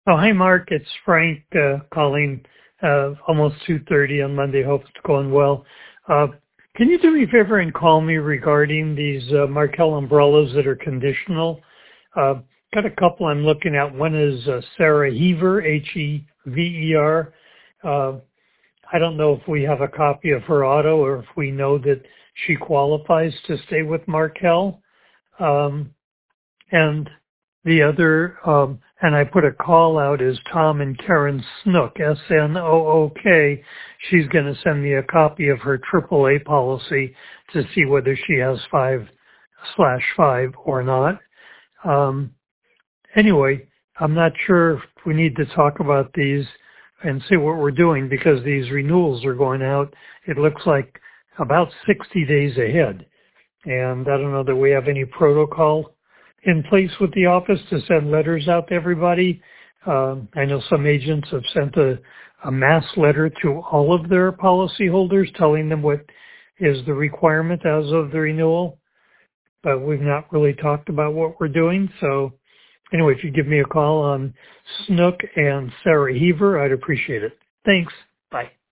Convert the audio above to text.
Oh, hi, Mark. It's Frank calling almost 2:30 on Monday. Hope it's going well. Uh, can you do me a favor and call me regarding these Markel umbrellas that are conditional? Uh, got a couple I'm looking at. One is Sarah Heaver, Hever. Uh, I don't know if we have a copy of her auto or if we know that she qualifies to stay with Markel. Um, and the other, and I put a call out, is Tom and Karen Snook, Snook. She's going to send me a copy of her AAA policy to see whether she has 5/5 or not. Anyway, I'm not sure if we need to talk about these and see what we're doing because these renewals are going out, it looks like about 60 days ahead. And I don't know that we have any protocol in place with the office to send letters out to everybody. I know some agents have sent a mass letter to all of their policyholders telling them what is the requirement as of the renewal, but we've not really talked about what we're doing. So anyway, if you give me a call on Snook and Sarah Heaver, I'd appreciate it. Thanks. Bye.